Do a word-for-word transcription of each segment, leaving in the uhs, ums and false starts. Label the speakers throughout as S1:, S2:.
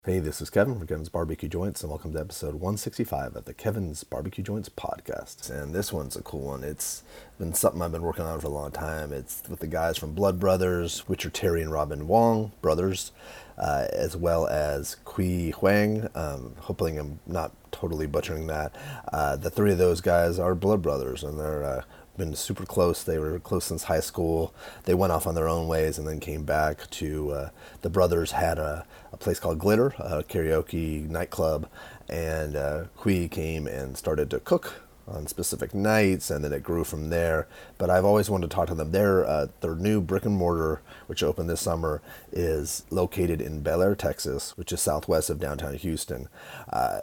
S1: Hey, this is Kevin from Kevin's Barbecue Joints, and welcome to episode one sixty-five of the Kevin's Barbecue Joints podcast. And this one's a cool one. It's been something I've been working on for a long time. It's with the guys from Blood Brothers, which are Terry and Robin Wong brothers, uh, as well as Kui Huang. Um, hoping I'm not totally butchering that. Uh, the three of those guys are Blood Brothers, and they're uh, been super close. They were close since high school. They went off on their own ways and then came back to, uh, the brothers had a, a place called Glitter, a karaoke nightclub, and uh, Kui came and started to cook on specific nights, and then it grew from there. But I've always wanted to talk to them. Their, uh, their new brick and mortar, which opened this summer, is located in Bel Air, Texas, which is southwest of downtown Houston. Uh,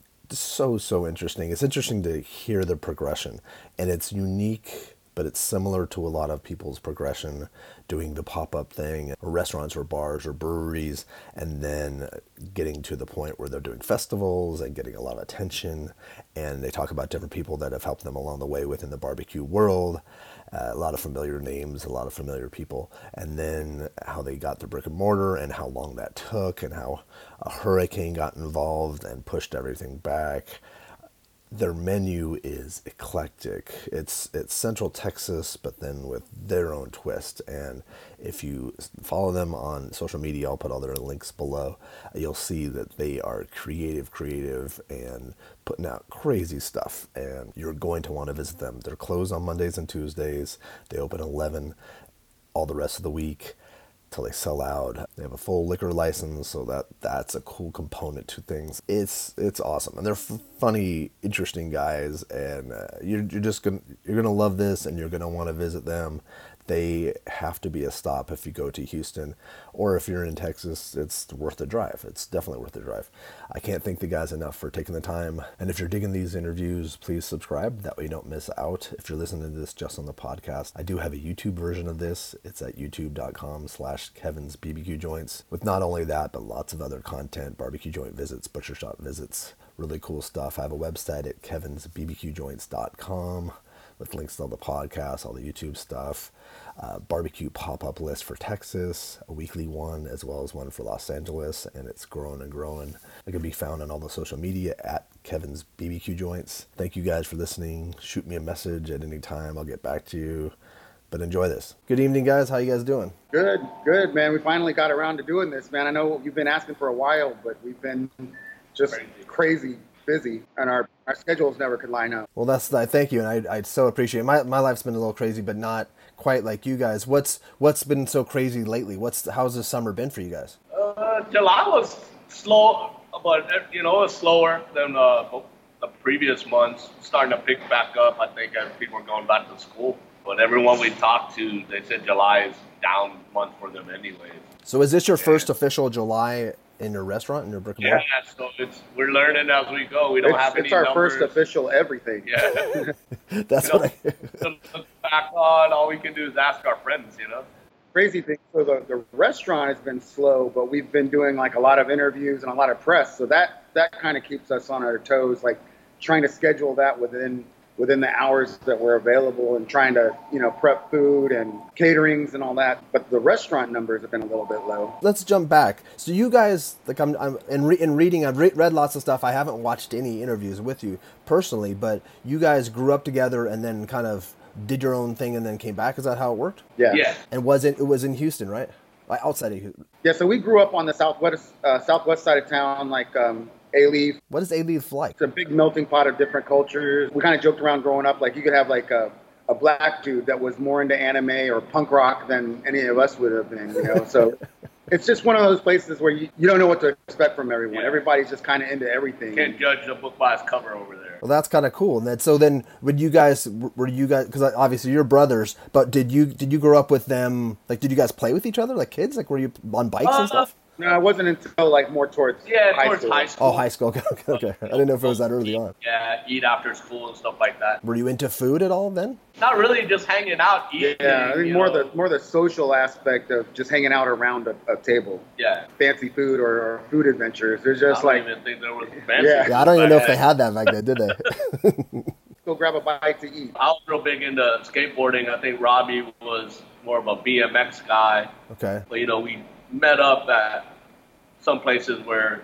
S1: so so interesting. It's interesting to hear the progression, and it's unique, but it's similar to a lot of people's progression doing the pop-up thing, or restaurants or bars or breweries, and then getting to the point where they're doing festivals and getting a lot of attention. And they talk about different people that have helped them along the way within the barbecue world. Uh, a lot of familiar names, a lot of familiar people, and then how they got the brick and mortar and how long that took and how a hurricane got involved and pushed everything back. Their menu is eclectic. It's it's Central Texas, but then with their own twist. And if you follow them on social media, I'll put all their links below. You'll see that they are creative, creative, and putting out crazy stuff. And you're going to want to visit them. They're closed on Mondays and Tuesdays. They open at eleven all the rest of the week till they sell out. They have a full liquor license, so that that's a cool component to things. It's it's awesome, and they're f- funny, interesting guys, and uh, you're you're just gonna you're gonna love this, and you're gonna want to visit them. They have to be a stop if you go to Houston, or if you're in Texas, it's worth the drive. It's definitely worth the drive. I can't thank the guys enough for taking the time. And if you're digging these interviews, please subscribe. That way you don't miss out. If you're listening to this just on the podcast, I do have a YouTube version of this. It's at youtube.com slash Kevin's BBQ Joints, with not only that, but lots of other content, barbecue joint visits, butcher shop visits, really cool stuff. I have a website at kevins b b q joints dot com. with links to all the podcasts, all the YouTube stuff, uh, barbecue pop-up list for Texas, a weekly one, as well as one for Los Angeles, and it's growing and growing. It can be found on all the social media at Kevin's B B Q Joints. Thank you guys for listening. Shoot me a message at any time. I'll get back to you. But enjoy this. Good evening, guys. How you guys doing?
S2: Good, good, man. We finally got around to doing this, man. I know you've been asking for a while, but we've been just crazy, crazy busy, and our, our schedules never could line up.
S1: Well, that's I thank you, and I I so appreciate it. My my life's been a little crazy, but not quite like you guys. What's what's been so crazy lately? What's how's this summer been for you guys?
S3: Uh, July was slow, but you know, it was slower than uh, the previous months. Starting to pick back up, I think, as people are going back to school. But everyone we talked to, they said July is down month for them anyways.
S1: So is this your yeah. first official July in your restaurant, in your brick and mortar?
S3: Yeah, so it's we're learning as we go. We don't
S2: it's,
S3: have any
S2: It's our
S3: numbers.
S2: first official everything.
S3: Yeah.
S1: That's what I
S3: look back on, all we can do is ask our friends, you know?
S2: Crazy thing, so the, the restaurant has been slow, but we've been doing like a lot of interviews and a lot of press. So that, that kind of keeps us on our toes, like trying to schedule that within within the hours that were available and trying to, you know, prep food and caterings and all that. But the restaurant numbers have been a little bit low.
S1: Let's jump back. So you guys, like I'm, I'm in, re, in reading, I've re- read lots of stuff. I haven't watched any interviews with you personally, but you guys grew up together and then kind of did your own thing and then came back. Is that how it worked?
S2: Yeah.
S3: Yeah.
S1: And was it, it was in Houston, right? Like outside of Houston.
S2: Yeah. So we grew up on the southwest, uh, southwest side of town, like, um, A-Leaf.
S1: What is A-Leaf like?
S2: It's a big melting pot of different cultures. We kind of joked around growing up, like you could have like a, a black dude that was more into anime or punk rock than any of us would have been, you know? So it's just one of those places where you, you don't know what to expect from everyone. Yeah. Everybody's just kind of into everything.
S3: Can't judge a book by its cover over there.
S1: Well, that's kind of cool. And then, so then, would you guys, were you guys, because obviously you're brothers, but did you did you grow up with them, like did you guys play with each other like kids? Like were you on bikes uh, and stuff?
S2: No, it wasn't until like more towards
S3: yeah,
S2: high
S3: towards
S2: school.
S3: high school.
S1: Oh, high school. Okay, okay, okay. I didn't know if it was that early on.
S3: Yeah, eat after school and stuff like that.
S1: Were you into food at all then?
S3: Not really, just hanging out, eating.
S2: Yeah, I think more
S3: know.
S2: the more the social aspect of just hanging out around a, a table.
S3: Yeah.
S2: Fancy food or, or food adventures. There's just
S3: I don't
S2: like
S3: even think there was fancy.
S2: Yeah.
S1: Yeah, I don't even know if they had that back then, did they?
S2: Go grab a bite to eat.
S3: I was real big into skateboarding. I think Robbie was more of a B M X guy.
S1: Okay.
S3: But, you know, we met up at some places where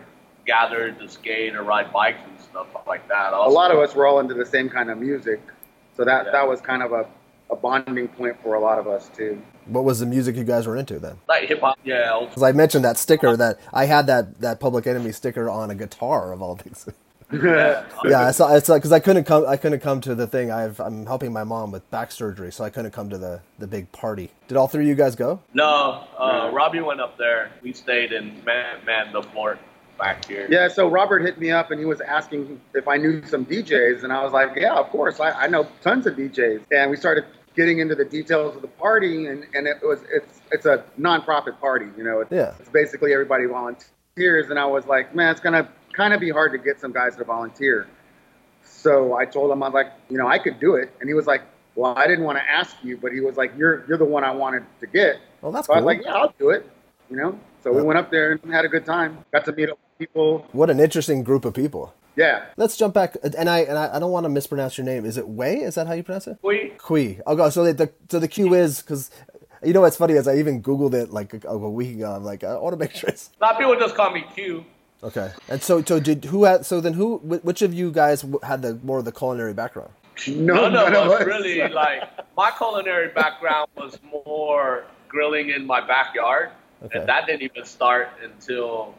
S3: gathered to skate or ride bikes and stuff like that.
S2: A lot of us were all into the same kind of music, so that
S3: Yeah.
S2: that was kind of a, a bonding point for a lot of us too.
S1: What was the music you guys were into then?
S3: Like hip hop, yeah. old-
S1: Because I mentioned that sticker that I had that, that Public Enemy sticker on a guitar of all things.
S3: Yeah.
S1: Yeah, I saw it's like because I couldn't come. I couldn't come to the thing. I've, I'm helping my mom with back surgery, so I couldn't come to the, the big party. Did all three of you guys go?
S3: No, uh, Robbie went up there. We stayed and man, man the fort back here.
S2: Yeah, so Robert hit me up and he was asking if I knew some D Js, and I was like, yeah, of course, I, I know tons of D Js. And we started getting into the details of the party, and, and it was it's it's a nonprofit party, you know. It's,
S1: Yeah.
S2: it's basically everybody volunteers, and I was like, man, it's gonna kind of be hard to get some guys to volunteer. So I told him, I'm like, you know, I could do it, and he was like, well, I didn't want to ask you, but he was like, you're you're the one I wanted to get.
S1: Well, that's
S2: So I
S1: cool.
S2: was like, yeah, I'll do it, you know. So we went up there and had a good time. Got to meet up with people.
S1: What an interesting group of people.
S2: Yeah.
S1: Let's jump back, and I and I, I don't want to mispronounce your name. Is it Wei? Is that how you pronounce it?
S3: We
S1: Kui. Oh, God. So the, the so the Q is because you know what's funny is I even Googled it like a, a week ago. I'm like, I want to make sure it's
S3: a lot of people just call me Q.
S1: okay. And so so did who had so then who wh- which of you guys w- had the more of the culinary background?
S2: No,
S3: None of
S2: none
S3: us really like. My culinary background was more grilling in my backyard,
S1: Okay.
S3: and that didn't even start until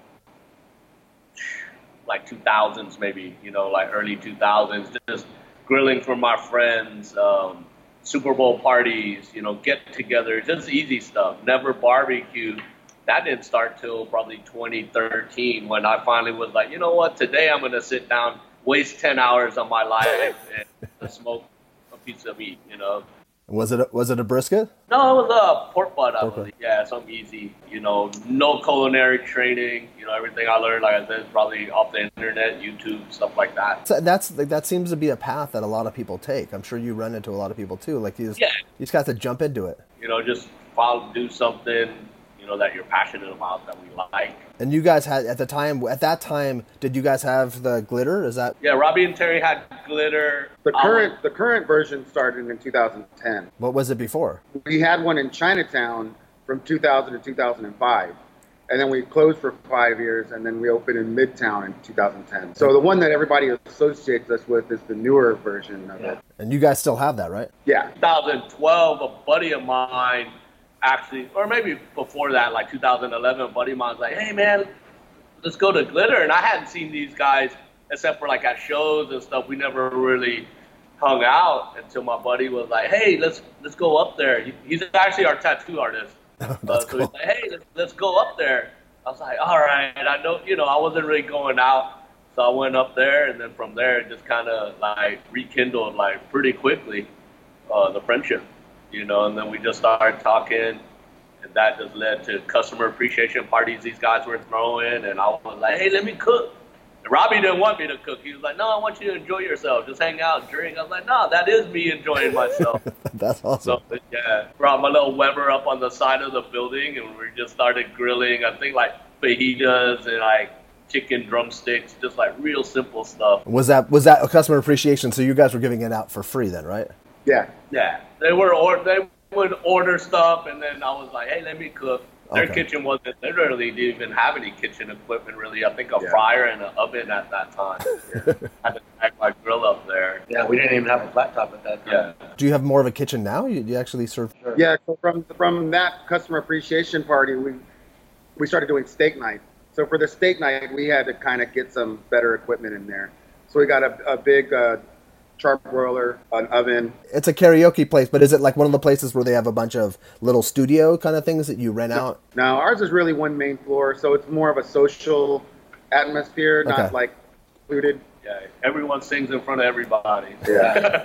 S3: like two thousands, maybe. You know, like early two thousands. Just grilling for my friends, um, Super Bowl parties, you know, get-togethers, just easy stuff. Never barbecued. That didn't start till probably twenty thirteen when I finally was like, you know what? Today I'm gonna sit down, waste ten hours of my life, and smoke a piece of meat. You know.
S1: Was it a, was it a brisket?
S3: No, it was a pork butt, I
S1: Pork
S3: believe. Yeah, something easy. You know, no culinary training. You know, everything I learned, like I said, is probably off the internet, YouTube, stuff like that.
S1: So that's like, that seems to be a path that a lot of people take. I'm sure you run into a lot of people too. Like you just
S3: Yeah.
S1: you just got to jump into it.
S3: You know, just follow, do something, you know, that you're passionate about, that we like.
S1: And you guys had at the time at that time did you guys have the glitter? Is that
S3: Yeah, Robbie and Terry had glitter.
S2: The
S3: I
S2: current
S3: was-
S2: the current version started in two thousand ten.
S1: what was it before?
S2: We had one in Chinatown from two thousand to two thousand five. And then we closed for five years, and then we opened in Midtown in two thousand ten. So the one that everybody associates us with is the newer version of it.
S1: And you guys still have that, right?
S2: Yeah.
S3: twenty twelve, a buddy of mine actually, or maybe before that, like two thousand eleven, a buddy of mine was like, hey man, let's go to Glitter. And I hadn't seen these guys except for like at shows and stuff. We never really hung out until my buddy was like, hey, let's let's go up there. He, he's actually our tattoo artist.
S1: That's
S3: uh, so
S1: cool.
S3: he's like, hey, let's, let's go up there. I was like, all right. I know, you know, I wasn't really going out. So I went up there, and then from there, it just kind of like rekindled like pretty quickly uh, the friendship, you know, and then we just started talking, and that just led to customer appreciation parties these guys were throwing, and I was like, hey, let me cook. And Robbie didn't want me to cook. He was like, no, I want you to enjoy yourself. Just hang out and drink. I was like, no, that is me enjoying myself.
S1: That's awesome.
S3: So, yeah, brought my little Weber up on the side of the building, and we just started grilling, I think, like fajitas and, like, chicken drumsticks, just, like, real simple stuff.
S1: Was that was that a customer appreciation? So you guys were giving it out for free then, right?
S2: Yeah.
S3: Yeah, they were or they would order stuff, and then I was like, hey, let me cook. Their
S1: Okay.
S3: kitchen wasn't, they really didn't even have any kitchen equipment, really. I think a
S2: Yeah.
S3: fryer and an oven at that time. I had to pack my grill up there.
S4: Yeah, we didn't even have a flat top at that time.
S3: Yeah.
S1: Do you have more of a kitchen now? You, you actually serve.
S2: Yeah, so from from that customer appreciation party, we we started doing steak night. So for the steak night, we had to kind of get some better equipment in there. So we got a, a big uh, charbroiler, an oven.
S1: It's a karaoke place, but is it like one of the places where they have a bunch of little studio kind of things that you rent out?
S2: Now ours is really one main floor, so it's more of a social atmosphere, not
S1: Okay.
S2: like included.
S3: Yeah, everyone sings in front of everybody.
S2: Yeah.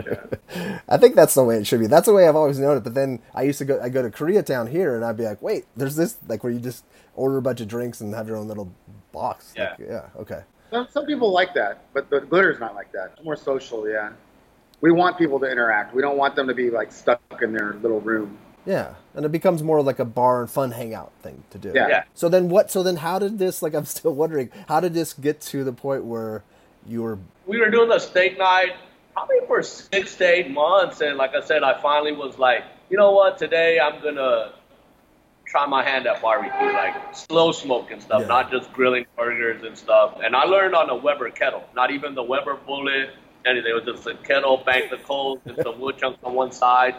S1: I think that's the way it should be. That's the way I've always known it. But then I used to go, I go to Koreatown here, and I'd be like, wait, there's this like where you just order a bunch of drinks and have your own little box.
S3: Yeah.
S1: Like, yeah. Okay.
S2: Some, some people like that, but the glitter's not like that. It's more social, yeah. We want people to interact. We don't want them to be like stuck in their little room.
S1: Yeah, and it becomes more like a bar and fun hangout thing to do.
S2: Yeah.
S3: Yeah.
S1: So then what? So then how did this? Like, I'm still wondering, how did this get to the point where you were?
S3: We were doing the steak night probably for six to eight months. And like I said, I finally was like, you know what, today I'm going to try my hand at barbecue, like slow smoke and stuff,
S1: Yeah.
S3: not just grilling burgers and stuff. And I learned on a Weber kettle, not even the Weber bullet, anything. It was just a kettle, bang the coals, and some wood chunks on one side.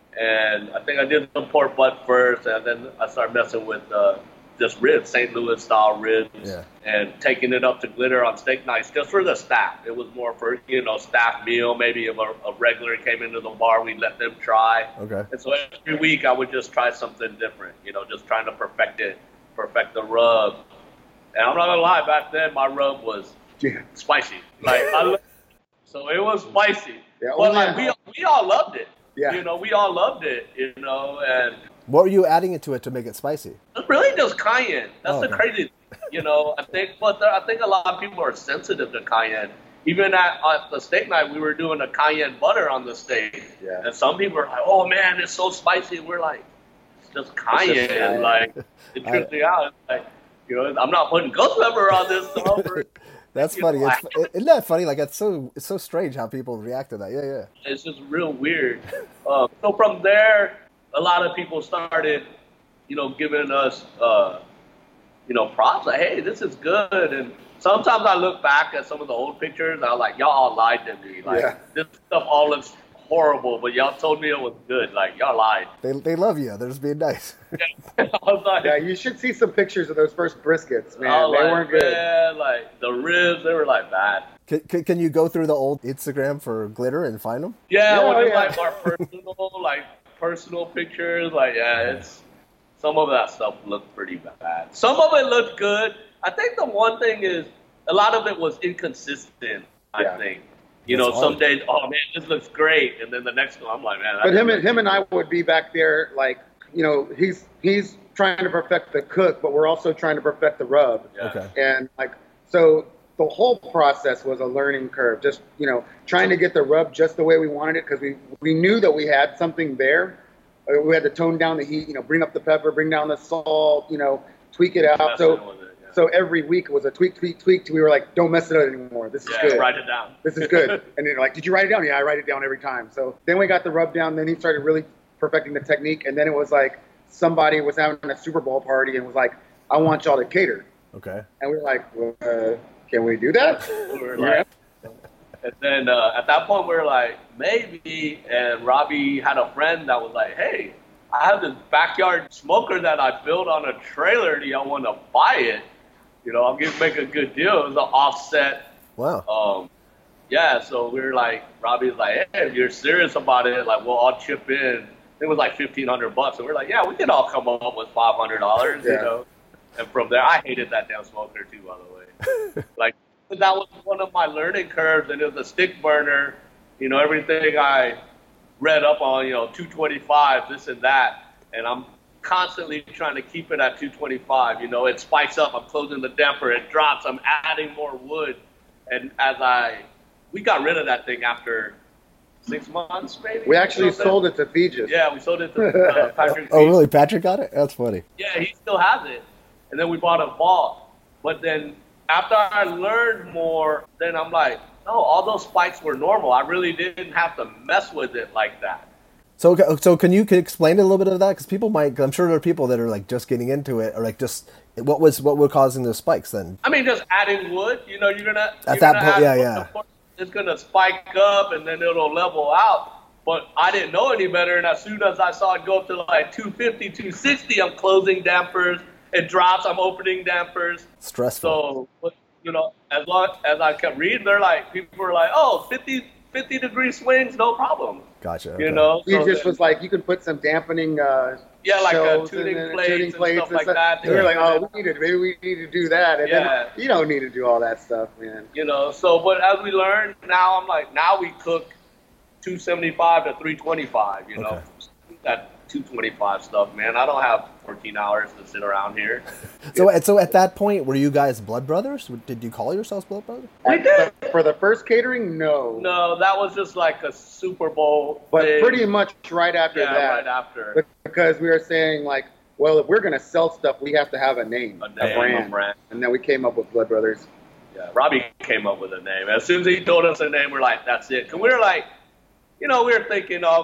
S3: And I think I did the pork butt first, and then I started messing with uh, just ribs, Saint Louis style ribs,
S1: Yeah.
S3: and taking it up to glitter on steak knives just for the staff. It was more for, you know, staff meal. Maybe if a, a regular came into the bar, we'd let them try.
S1: Okay.
S3: And so every week I would just try something different, you know, just trying to perfect it, perfect the rub. And I'm not gonna lie, back then my rub was
S2: Yeah.
S3: spicy. Like I, lo- so it was spicy.
S2: Yeah,
S3: but
S2: oh,
S3: like
S2: yeah.
S3: we we all loved it.
S2: Yeah.
S3: You know, we all loved it. You know, and
S1: What were you adding into it to make it spicy?
S3: it's really just cayenne. That's
S1: Oh,
S3: the
S1: okay.
S3: crazy thing. You know, I think, but there, I think a lot of people are sensitive to cayenne. Even at, at the steak night, we were doing a cayenne butter on the steak.
S2: Yeah.
S3: And some people are like, "Oh man, it's so spicy." We're like, "It's just cayenne."
S2: cayenne.
S3: Like, it trips me out. It's like, you know, I'm not putting ghost pepper on this stuff. Or,
S1: That's
S3: you
S1: funny.
S3: know,
S1: It's,
S3: I-
S1: isn't that funny? Like, it's so it's so strange how people react to that. Yeah, yeah.
S3: It's just real weird. Um, so from there, a lot of people started, you know, giving us, uh, you know, props. Like, hey, this is good. And sometimes I look back at some of the old pictures, and I'm like, y'all all lied to me. Like,
S2: Yeah.
S3: this stuff all looks horrible, but y'all told me it was good. Like, y'all lied.
S1: They they love you. They're just being nice.
S3: I was like,
S2: Yeah, you should see some pictures of those first briskets, man.
S3: I was
S2: They
S3: like,
S2: weren't good.
S3: man, like the ribs, they were like bad.
S1: Can, can, can you go through the old Instagram for glitter and find them?
S3: Yeah,
S2: Yeah,
S3: when it's
S2: yeah.
S3: like our personal, like personal pictures, like yeah, it's some of that stuff looked pretty bad. Some of it looked good. I think the one thing is a lot of it was inconsistent. I
S2: Yeah.
S3: think, you
S1: That's
S3: know, some
S1: hard.
S3: days, oh man, this looks great, and then the next one, I'm like, man. that
S2: But him
S3: doesn't
S2: and him and I would be back there, like, you know, he's he's trying to perfect the cook, but we're also trying to perfect the rub.
S3: Yeah.
S1: Okay.
S2: And like, so the whole process was a learning curve. Just, you know, trying to get the rub just the way we wanted it, because we we knew that we had something there. Uh, We had to tone down the heat, you know, bring up the pepper, bring down the salt, you know, tweak it out.
S3: messing
S2: So
S3: with it, yeah.
S2: so every week it was a tweak, tweak, tweak. till we were like, don't mess it up anymore. This is
S3: yeah,
S2: good.
S3: write it down.
S2: This is good. And they're like, did you write it down? Yeah, I write it down every time. So then we got the rub down. Then he started really perfecting the technique. And then it was like somebody was having a Super Bowl party and was like, I want y'all to cater.
S1: Okay.
S2: And we were like, well, uh, can we do that?
S3: We were like, and then uh, at that point we were like, maybe. And Robbie had a friend that was like, hey, I have this backyard smoker that I built on a trailer. Do y'all want to buy it? You know, I'll give make a good deal. It was an offset.
S1: Wow.
S3: Um, yeah, so we were like, Robbie's like, hey, if you're serious about it, like, we'll all chip in. It was like fifteen hundred bucks. And we are like, yeah, we can all come up with five hundred dollars, you
S2: Yeah.
S3: know. And from there, I hated that damn smoker too, by the way. Like, that was one of my learning curves, and it was a stick burner. You know, everything I read up on, you know, two twenty-five, this and that. And I'm constantly trying to keep it at two twenty-five. You know, it spikes up. I'm closing the damper. It drops. I'm adding more wood. And as I, we got rid of that thing after six months, maybe.
S2: We actually
S3: Something.
S2: sold it to Fegis.
S3: Yeah, we sold it to uh, Patrick.
S1: Oh,
S3: Reed.
S1: really? Patrick got it? That's funny.
S3: Yeah, he still has it. And then we bought a vault. But then after I learned more, then I'm like, no, all those spikes were normal. I really didn't have to mess with it like that.
S1: So, okay, so can you can you explain a little bit of that? Because people might, cause I'm sure there are people that are like just getting into it, or like just what was what were causing those spikes then?
S3: I mean, just adding wood, you know, you're gonna
S1: At
S3: you're
S1: that
S3: gonna
S1: point,
S3: add
S1: yeah,
S3: wood,
S1: yeah.
S3: of course, it's gonna spike up and then it'll level out. But I didn't know any better, and as soon as I saw it go up to like two fifty, two sixty, I'm closing dampers. It drops, I'm opening dampers.
S1: Stressful.
S3: So, but, you know, as long as I kept reading, they're like, people were like, oh, fifty, fifty degree swings, no problem.
S1: Gotcha.
S3: You
S1: okay.
S3: know,
S2: He
S3: so
S2: just
S3: then-
S2: was like, you can put some dampening uh,
S3: Yeah, like, uh,
S2: shelves
S3: tuning
S2: and,
S3: plates
S2: tuning
S3: and
S2: plates
S3: stuff like that.
S2: And we were like,
S3: Yeah.
S2: oh, we need to, maybe we need to do that. And
S3: Yeah.
S2: then you don't need to do all that stuff, man.
S3: you know, so, but as we learn, now I'm like, now we cook two seventy-five to three twenty-five, you know,
S1: Okay.
S3: that two twenty-five stuff, man. I don't have fourteen hours to sit around here.
S1: So, at- so at that point, were you guys blood brothers? Did you call yourselves blood brothers?
S3: We did.
S2: But for the first catering, no.
S3: No, that was just like a Super Bowl
S2: But
S3: thing.
S2: pretty much right after
S3: yeah,
S2: that.
S3: right after.
S2: Because we were saying, like, well, if we're going to sell stuff, we have to have a name,
S3: A name,
S2: brand.
S3: a brand.
S2: And then we came up with Blood Brothers.
S3: Yeah, Robbie came up with a name. As soon as he told us a name, we're like, that's it. Because we were like, you know, we were thinking of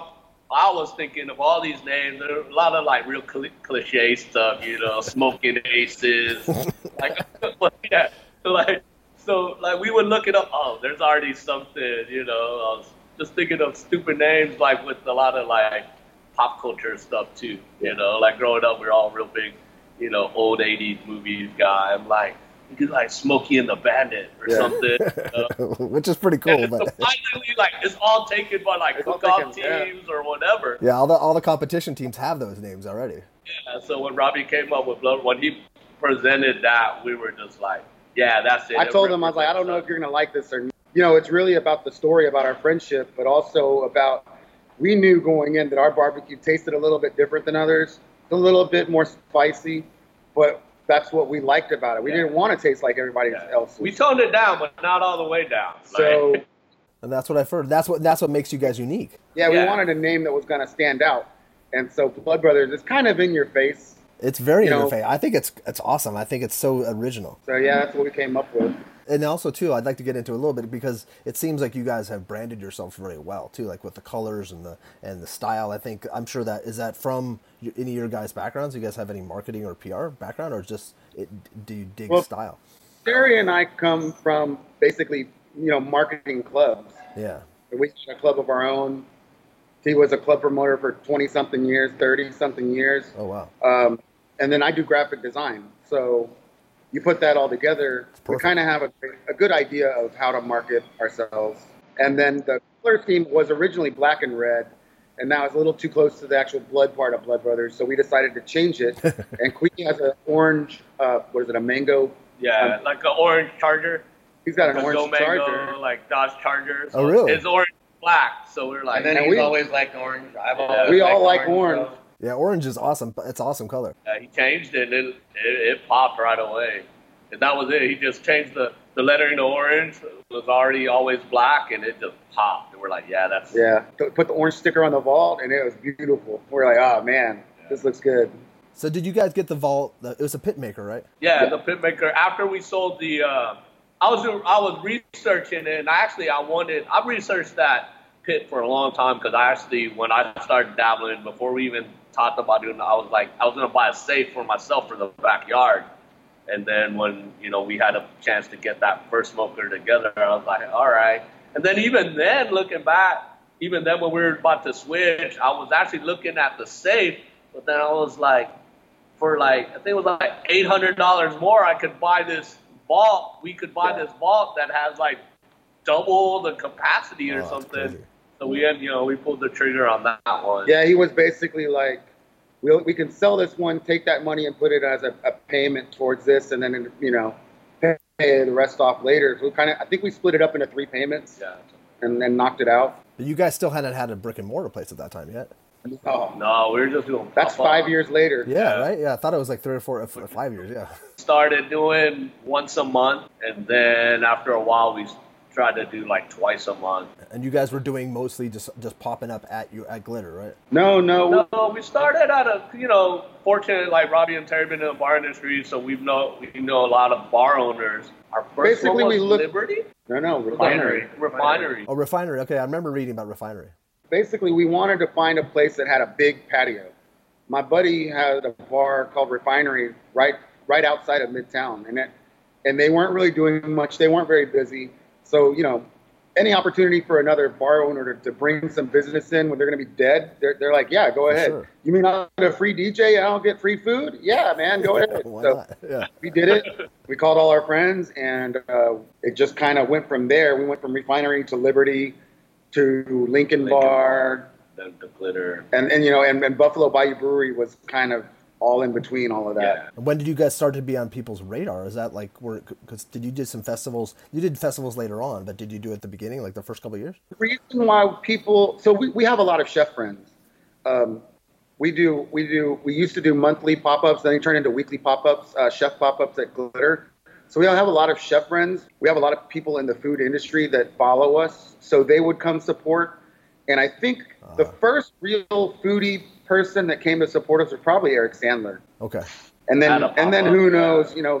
S3: I was thinking of all these names. There are a lot of like real cliche stuff, you know, Smoking Aces. like, yeah, like so, like we would look it up. Oh, there's already something, you know. I was just thinking of stupid names, like with a lot of like pop culture stuff too. You know, like growing up, we we're all real big, you know, old eighties movies guy. I'm like. You could like Smokey and the Bandit or yeah. something,
S1: uh, which is pretty cool. But
S3: surprisingly, like it's all taken by like cook-off teams yeah. or whatever.
S1: Yeah, all the all the competition teams have those names already.
S3: Yeah, so when Robbie came up with Blood, when he presented that, we were just like, yeah, that's it.
S2: I told him I was like, I don't know if you're gonna like this or, you know, it's really about the story about our friendship, but also about we knew going in that our barbecue tasted a little bit different than others, a little bit more spicy, but. That's what we liked about it. We yeah. didn't want to taste like everybody yeah. else.
S3: We toned it down, but not all the way down.
S2: So,
S3: like,
S1: and that's what I've heard. That's what that's what makes you guys unique.
S2: Yeah, we yeah. wanted a name that was going to stand out, and so Blood Brothers is kind of in your face.
S1: It's very you in know? your face. I think it's it's awesome. I think it's so original.
S2: So yeah, that's what we came up with.
S1: And also too, I'd like to get into a little bit because it seems like you guys have branded yourself very well too, like with the colors and the and the style. I think I'm sure that is that from any of your guys' backgrounds. Do you guys have any marketing or P R background, or just it, do you dig
S2: well,
S1: style?
S2: Terry and I come from basically you know marketing clubs.
S1: Yeah,
S2: we had a club of our own. He was a club promoter for twenty something years, thirty something years.
S1: Oh wow!
S2: Um, and then I do graphic design, so. You put that all together, we kind of have a, a good idea of how to market ourselves. And then the color scheme was originally black and red, and now it's a little too close to the actual blood part of Blood Brothers, so we decided to change it. And Queenie has an orange, uh, what is it, a mango?
S3: Yeah, um, like an orange Charger.
S2: He's got an
S3: like
S2: orange
S3: mango,
S2: Charger.
S3: Like Dodge Charger. So
S1: oh, really?
S3: It's orange and black, so we're like...
S4: And then
S2: and
S4: he's
S2: we,
S4: always liked orange. I've
S2: yeah,
S4: always
S2: we
S4: liked
S2: all like
S4: orange.
S2: orange.
S4: So.
S1: Yeah, orange is awesome. It's an awesome color.
S3: Yeah, he changed it, and it, it, it popped right away. And that was it. He just changed the, the lettering to orange. It was already always black, and it just popped. And we're like, yeah, that's...
S2: Yeah, put the orange sticker on the vault, and it was beautiful. We're like, oh, man, yeah. this looks good.
S1: So did you guys get the vault? It was a pit maker, right?
S3: Yeah, yeah. the pit maker. After we sold the... Uh, I was I was researching it, and actually I wanted... I researched that pit for a long time because I actually, when I started dabbling, before we even talked about doing it, I was like, I was going to buy a safe for myself for the backyard. And then when, you know, we had a chance to get that first smoker together, I was like, all right. And then even then, looking back, even then when we were about to switch, I was actually looking at the safe, but then I was like, for like, I think it was like eight hundred dollars more, I could buy this vault. We could buy yeah. this vault that has like double the capacity or oh, something. So we had, you know, we pulled the trigger on that one.
S2: Yeah, he was basically like, we we can sell this one, take that money and put it as a, a payment towards this, and then, you know, pay the rest off later. So we kind of, I think we split it up into three payments
S3: yeah.
S2: and then knocked it out.
S1: But you guys still hadn't had a brick and mortar place at that time yet?
S2: Oh.
S3: No, we were just doing
S2: That's five years later.
S1: Yeah, yeah, right? Yeah, I thought it was like three or four, or five years, yeah.
S3: Started doing once a month, and then after a while we tried to do like twice a month.
S1: And you guys were doing mostly just just popping up at you at Glitter, right?
S2: No, no.
S3: No, we started at a, you know, fortunate, like Robbie and Terry been in the bar industry, so we know we know a lot of bar owners. Our first
S2: Basically,
S3: one was
S2: we look,
S3: Liberty?
S2: No, no, Refinery.
S3: Refinery. Refinery.
S1: Oh, Refinery. Okay, I remember reading about Refinery.
S2: Basically, we wanted to find a place that had a big patio. My buddy had a bar called Refinery right right outside of Midtown, and it, and they weren't really doing much. They weren't very busy. So, you know, any opportunity for another bar owner to, to bring some business in when they're going to be dead, they're, they're like, yeah, go ahead. Sure. You mean I'll get a free D J and I'll get free food? Yeah, man, go ahead.
S1: Why
S2: so
S1: not? Yeah.
S2: We did it. We called all our friends, and uh, it just kind of went from there. We went from Refinery to Liberty to Lincoln, Lincoln Bar.
S3: Then the Glitter.
S2: And, and you know, and, and Buffalo Bayou Brewery was kind of all in between all of that.
S3: Yeah.
S1: When did you guys start to be on people's radar? Is that like, because did you do some festivals? You did festivals later on, but did you do it at the beginning, like the first couple of years?
S2: The reason why people, so we, we have a lot of chef friends. Um, we do, we do, we used to do monthly pop-ups, then they turned into weekly pop-ups, uh, chef pop-ups at Glitter. So we have a lot of chef friends. We have a lot of people in the food industry that follow us, so they would come support. And I think uh, the first real foodie person that came to support us was probably Eric Sandler.
S1: Okay.
S2: And then and then who knows, you know,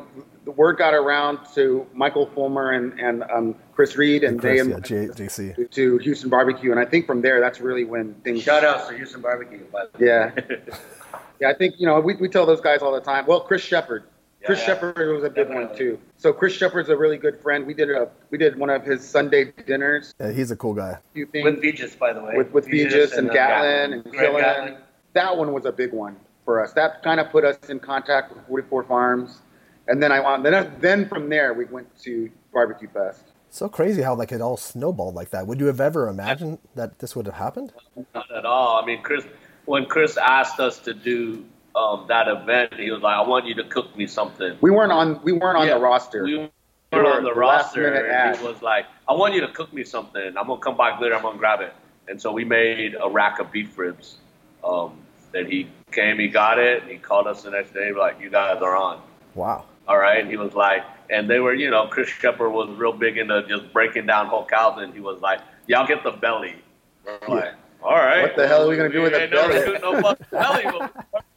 S2: the word got around to Michael Fulmer and, and um, Chris Reed, and,
S1: And Chris,
S2: they
S1: yeah, J- JC.
S2: to Houston Barbecue. And I think from there, that's really when things.
S4: Shout outs to Houston Barbecue. By the way.
S2: Yeah. Yeah, I think, you know, we, we tell those guys all the time. Well, Chris Shepard.
S4: Yeah,
S2: Chris
S4: yeah.
S2: Shepard was a big
S4: Definitely.
S2: one too. So Chris Shepard's a really good friend. We did a we did one of his Sunday dinners.
S1: Yeah, he's a cool guy.
S2: A few things
S4: With Beegis, by the way.
S2: with with Beegis and
S4: uh,
S2: Gatlin and
S4: Greg
S2: Killen.
S4: Gatlin.
S2: That one was a big one for us. That kind of put us in contact with forty-four Farms, and then I want then then from there we went to Barbecue Fest.
S1: So crazy how like it all snowballed like that. Would you have ever imagined that this would have happened?
S3: Not at all. I mean, Chris, when Chris asked us to do um, that event, he was like, "I want you to cook me something."
S2: We weren't on we weren't on
S3: Yeah,
S2: the roster.
S3: We
S2: We
S3: were
S2: were
S3: on the
S2: the last
S3: roster,
S2: minute
S3: and
S2: ad.
S3: he was like, "I want you to cook me something. I'm gonna come by later. I'm gonna grab it." And so we made a rack of beef ribs. Um, and he came, he got it, and he called us the next day, like, "You guys are on."
S1: Wow.
S3: All right. And he was like, and they were, you know, Chris Shepard was real big into just breaking down whole cows, and he was like, "Y'all get the belly." We're like, all right.
S2: What the hell are we gonna do with
S3: We
S2: the
S3: ain't never
S2: belly?
S3: doing no fucking belly before.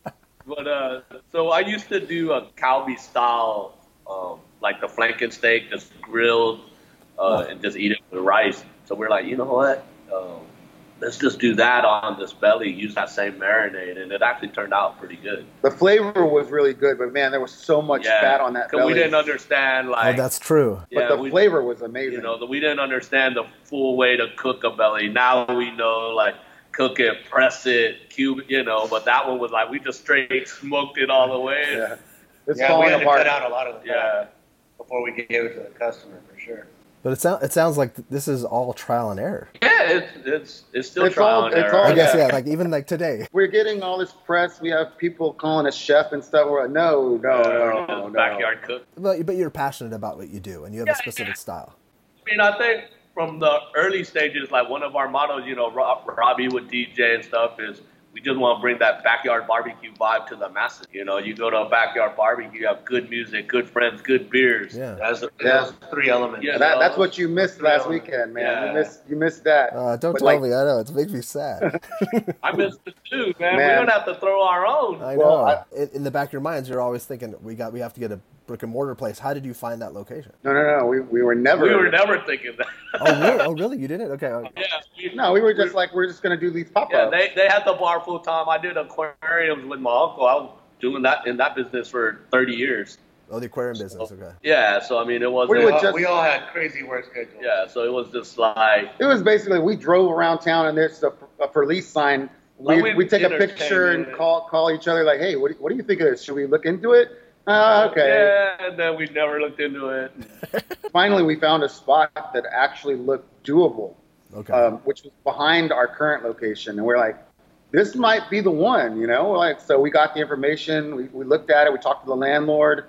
S3: But uh, so I used to do a Calbee style, um, like the flanken steak, just grilled, uh, and just eat it with rice. So we're like, you know what? Um, let's just do that on this belly. Use that same marinade, and it actually turned out pretty good.
S2: The flavor was really good, but man, there was so much fat on that
S3: because
S2: belly.
S3: we didn't understand
S1: Oh,
S3: like.
S1: that's true.
S2: but
S3: yeah,
S2: the
S3: we,
S2: flavor was amazing.
S3: You know, that we didn't understand the full way to cook a belly. Now we know, like, cook it, press it, cube it, you know. But that one was like, we just straight smoked it all the way.
S2: yeah. It's
S4: Yeah, we
S2: falling
S4: had to
S2: apart.
S4: cut out a lot of the fat
S3: Yeah.
S4: before we could give it to the customer, for sure.
S1: But it sounds it sounds like this is all trial and error.
S3: Yeah, it's it's it's still
S2: It's
S3: trial
S2: all-
S3: and
S2: it's
S3: error.
S2: all-
S1: I guess
S2: yeah.
S1: yeah, like even like today.
S2: We're getting all this press. We have people calling us chef and stuff. We're like, no, no, no, no, no.
S3: Backyard cook.
S1: But but you're passionate about what you do and you have a
S3: Yeah,
S1: specific
S3: yeah.
S1: style.
S3: I mean, I think from the early stages, like one of our mottos, you know, Rob, Robbie with D J and stuff is we just want to bring that backyard barbecue vibe to the masses. You know, you go to a backyard barbecue, you have good music, good friends, good beers.
S1: Yeah.
S4: That's the,
S2: Yeah.
S4: those three elements.
S3: Yeah.
S2: That, that's what you missed last
S4: Yeah.
S2: weekend, man.
S3: Yeah.
S2: You missed you missed that.
S1: Uh, don't
S2: But,
S1: tell
S2: like,
S1: me. I know it's making me sad.
S3: I missed it too, man.
S2: Man.
S3: We're gonna have to throw our own.
S1: I know.
S2: Well, I-
S1: in, in the back of your minds, you're always thinking we got we have to get a brick and mortar place. How did you find that location?
S2: No, no, no. We, we were never.
S3: We were never thinking that.
S1: Oh really? Oh really? You didn't? Okay. okay.
S3: yeah, we,
S2: No, we were just like we're just gonna do these pop ups.
S3: yeah. They they had the bar full time. I did aquariums with my uncle. I was doing that in that business for thirty years.
S1: Oh, the aquarium business. Okay.
S3: Yeah, so I mean, it wasn't.
S2: We
S4: We
S2: would
S4: all,
S2: just-
S4: we all had crazy work schedules.
S3: yeah, so it was just like.
S2: It was basically we drove around town and there's a, a police sign.
S3: Like,
S2: We
S3: we
S2: we take a
S3: entertained
S2: picture and
S3: it.
S2: call call each other like, hey, what do, what do you think of this? Should we look into it? Uh, okay.
S3: Yeah, and then we never looked into it.
S2: Finally, we found a spot that actually looked doable,
S1: Okay.
S2: um, which was behind our current location, and we're like, this might be the one, you know. Like, so we got the information, we, we looked at it, we talked to the landlord.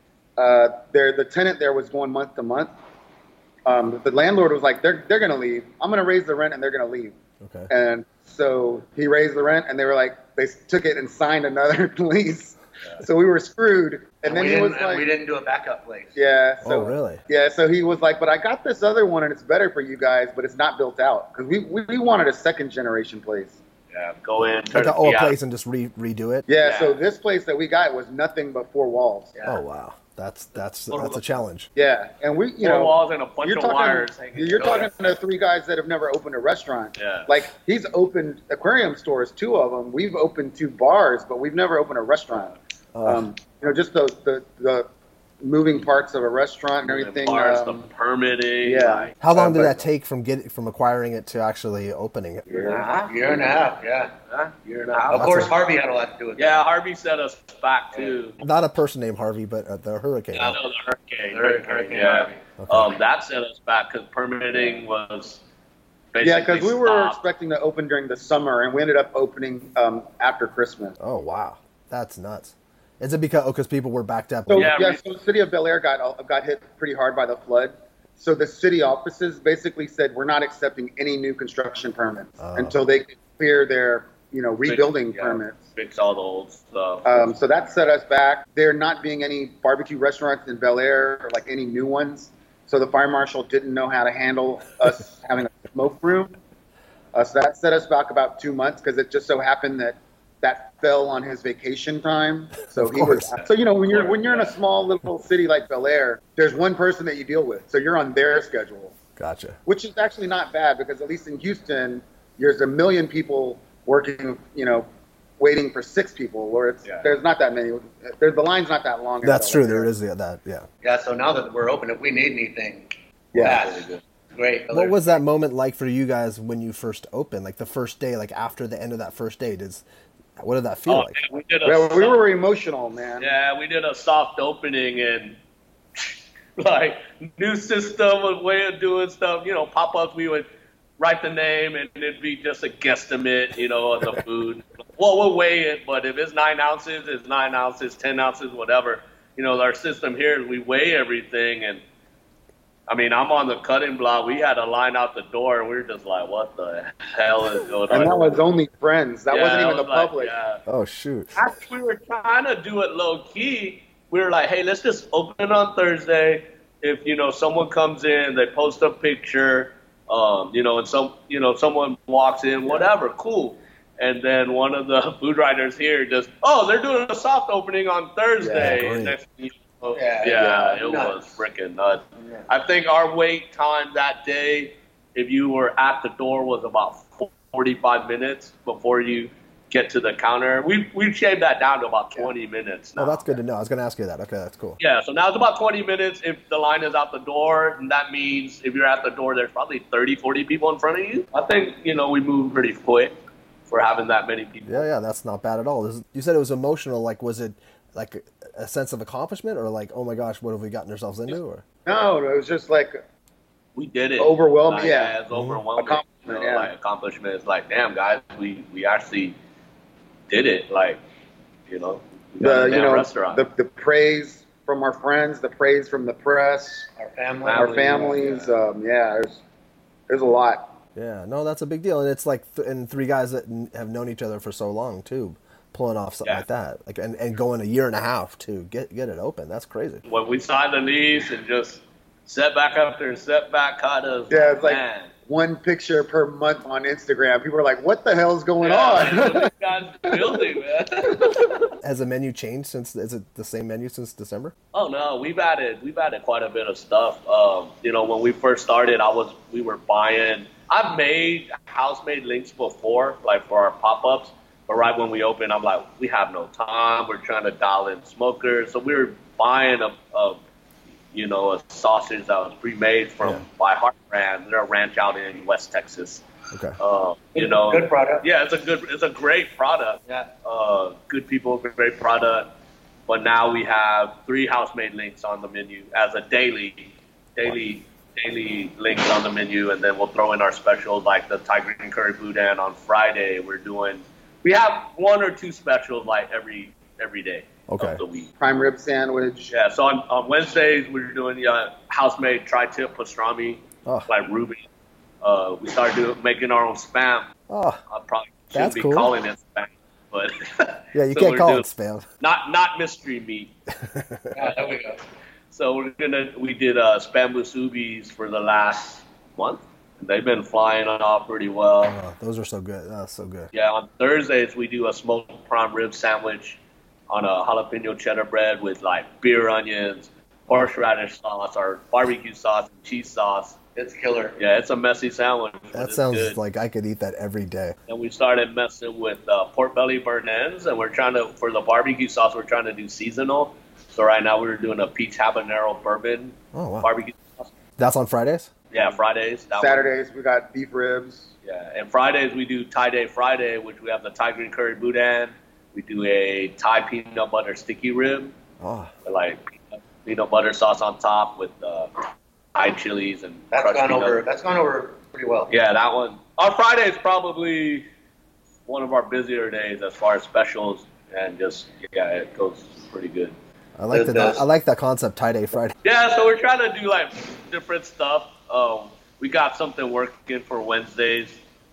S2: Uh, there, the tenant there was going month to month. Um, the landlord was like, they're they're gonna leave. I'm gonna raise the rent, and they're gonna leave.
S1: okay.
S2: And so he raised the rent, and they were like, they took it and signed another lease. So we were screwed. And,
S4: And,
S2: then
S4: we,
S2: he was
S4: didn't, and
S2: like,
S4: we didn't do a backup place.
S2: yeah. So,
S1: Oh really?
S2: yeah, so he was like, but I got this other one, and it's better for you guys, but it's not built out because we, we we wanted a second generation place.
S3: Yeah, go in, turn
S1: Like
S3: the
S1: a, oh, a
S3: key out.
S1: place and just re- redo it.
S2: Yeah,
S3: Yeah.
S2: so this place that we got was nothing but four walls.
S4: Yeah.
S1: Oh wow. That's that's that's a challenge.
S2: Yeah, and we, you
S3: Four
S2: know,
S3: walls and a bunch
S2: you're
S3: of
S2: talking,
S3: wires hanging.
S2: you're
S3: together.
S2: talking to three guys that have never opened a restaurant.
S3: Yeah.
S2: Like he's opened aquarium stores, two of them. We've opened two bars, but we've never opened a restaurant.
S1: Oh.
S2: Um, you know, just the, the the moving parts of a restaurant and
S3: And
S2: everything.
S3: bars,
S2: um,
S3: the permitting.
S2: yeah.
S3: like-
S1: How long
S2: Uh,
S1: did
S2: but-
S1: that take from get from acquiring it to actually opening it?
S3: Year and a half.
S4: Year and a half, yeah.
S3: Huh? Year and a
S4: Of
S3: half.
S4: course,
S1: a-
S4: Harvey had a lot to do with
S3: Yeah, Harvey set us back too.
S1: Not a person named Harvey, but uh, the hurricane.
S3: I know the hurricane.
S4: that. Hurricane, Hurricane
S3: yeah.
S4: Harvey.
S1: Okay.
S3: Um, that set us back because permitting was basically
S2: yeah, because we were
S3: stopped.
S2: expecting to open during the summer, and we ended up opening um, after Christmas.
S1: Oh wow, that's nuts. Is it because oh, because people were backed up?
S2: So
S3: Yeah,
S2: yeah,
S3: we-
S2: so the city of Bel Air got got hit pretty hard by the flood. So the city offices basically said we're not accepting any new construction permits
S1: Oh.
S2: until they can clear their you know
S3: Fix-
S2: rebuilding
S3: yeah,
S2: permits.
S3: Fix all the old stuff.
S2: Um, so that set us back. There not being any barbecue restaurants in Bel Air or like any new ones. So the fire marshal didn't know how to handle us having a smoke room. Uh, so that set us back about two months because it just so happened that that fell on his vacation time. So
S1: Of
S2: he was.
S1: course.
S2: So you know, when you're when you're in a small little city like Bel Air, there's one person that you deal with. So you're on their schedule,
S1: Gotcha.
S2: which is actually not bad because at least in Houston, there's a million people working. You know, waiting for six people, where it's
S4: Yeah.
S2: there's not that many. There's the line's not that long. in
S1: That's
S2: Bel
S1: true.
S2: Air.
S1: There is yeah, that. Yeah.
S4: Yeah, so now that we're open, if we need anything,
S2: Yeah.
S4: that's great.
S1: What was that moment like for you guys when you first opened? Like the first day, like after the end of that first day, does what did that feel
S3: Oh,
S1: like?
S3: man, we did a
S2: Yeah, we
S3: soft-
S2: were emotional, man.
S3: yeah, we did a soft opening and like new system of way of doing stuff. You know, pop ups. We would write the name and it'd be just a guesstimate, you know, on the food. Well, we'll weigh it, but if it's nine ounces, it's nine ounces, ten ounces, whatever. You know, our system here is we weigh everything, and I mean, I'm on the cutting block. We had a line out the door, and we were just like, "What the hell is going on?"
S2: And that was only friends. That
S3: Yeah,
S2: wasn't
S3: that
S2: even the
S3: was like,
S2: public.
S3: yeah.
S1: Oh shoot.
S3: After we were trying to do it low key, we were like, hey, let's just open it on Thursday. If, you know, someone comes in, they post a picture, um, you know, and some, you know, someone walks in, whatever, cool. And then one of the food writers here just, oh, they're doing a soft opening on Thursday.
S1: Yeah,
S3: and
S1: great.
S3: next thing you know,
S4: Yeah,
S3: yeah,
S4: yeah,
S3: it
S4: nuts.
S3: was freaking nuts.
S4: Yeah.
S3: I think our wait time that day, if you were at the door, was about forty-five minutes before you get to the counter. We we shaved that down to about twenty minutes now.
S1: Oh, that's good to know. I was going to ask you that. Okay, that's cool.
S3: Yeah, so now it's about twenty minutes if the line is out the door, and that means if you're at the door, there's probably thirty, forty people in front of you. I think, you know, we moved pretty quick for having that many people.
S1: Yeah, yeah, that's not bad at all. This- You said it was emotional. Like, was it like a- a sense of accomplishment, or like, oh my gosh, what have we gotten ourselves into? Or
S2: No, it was just like
S3: We did it.
S2: Overwhelming,
S3: Like,
S2: yeah.
S3: it's overwhelming.
S2: Accomplishment,
S3: you know,
S2: yeah.
S3: Like accomplishment. It's like, damn, guys, we, we actually did it. Like, you know, we got
S2: the
S3: a
S2: you
S3: damn
S2: know
S3: restaurant.
S2: the the praise from our friends, the praise from the press,
S4: Our family.
S2: our families. Um, yeah, there's there's a lot.
S1: yeah, no, that's a big deal, and it's like, th- and three guys that n- have known each other for so long too, pulling off something
S3: Yeah.
S1: like that, like, and, and going a year and a half to get get it open. That's crazy.
S3: when we signed the lease and just setback after setback caught us.
S2: Yeah, it's like
S3: man.
S2: one picture per month on Instagram. People are like, "What the hell's going
S3: Yeah,
S2: on?"
S3: man, what this guy's building, man.
S1: Has the menu changed since? Is it the same menu since December?
S3: Oh no, we've added we've added quite a bit of stuff. Um, you know, when we first started, I was we were buying. I've made house-made links before, like for our pop-ups. But right when we opened, I'm like, we have no time. We're trying to dial in smokers, so we were buying a, a you know, a sausage that was pre-made from
S1: Yeah.
S3: by Heart Brand. They're a ranch out in West Texas.
S1: Okay.
S3: Uh, you know,
S4: Good product.
S3: Yeah, it's a good, it's a great product.
S4: Yeah.
S3: Uh, good people, great product. But now we have three house-made links on the menu as a daily, daily, daily links on the menu, and then we'll throw in our specials like the Thai green curry boudin on Friday. We're doing, we have one or two specials like every every day
S1: Okay.
S3: of the week.
S2: Prime rib sandwich.
S3: Yeah, so on, on Wednesdays we're doing the uh, house-made tri-tip pastrami,
S1: Oh.
S3: like Ruby. Uh, we started doing, making our own spam.
S1: Oh,
S3: I probably shouldn't
S1: That's
S3: be
S1: cool.
S3: calling it spam, but
S1: yeah, you
S3: so
S1: can't
S3: we're
S1: call
S3: doing-
S1: it spam.
S3: Not not mystery meat.
S4: Yeah, there we go.
S3: So we're gonna we did uh, spam musubis for the last month. They've been flying off pretty well.
S1: Oh, those are so good. That's so good.
S3: Yeah, on Thursdays we do a smoked prime rib sandwich on a jalapeno cheddar bread with like beer onions, horseradish sauce, or barbecue sauce and cheese sauce.
S4: It's killer.
S3: Yeah, it's a messy sandwich. but
S1: That
S3: it's
S1: sounds
S3: good.
S1: like I could eat that every day.
S3: And we started messing with uh, pork belly burnt ends, and we're trying to, for the barbecue sauce, we're trying to do seasonal. So right now we're doing a peach habanero bourbon
S1: Oh wow.
S3: barbecue sauce.
S1: That's on Fridays.
S3: Yeah, Fridays. that one.
S2: Saturdays we got beef ribs.
S3: Yeah, and Fridays we do Thai Day Friday, which we have the Thai green curry boudin. We do a Thai peanut butter sticky rib,
S1: Oh,
S3: with like peanut, peanut butter sauce on top with uh, Thai chilies and
S4: That's
S3: crushed
S4: gone
S3: peanut.
S4: over. That's gone over pretty well.
S3: Yeah, that one. Our Friday is probably one of our busier days as far as specials, and just yeah, it goes pretty good.
S1: I like
S4: It
S1: the
S4: does.
S1: I like that concept. Tie Day Friday.
S3: Yeah, so we're trying to do like different stuff. Um, we got something working for Wednesdays,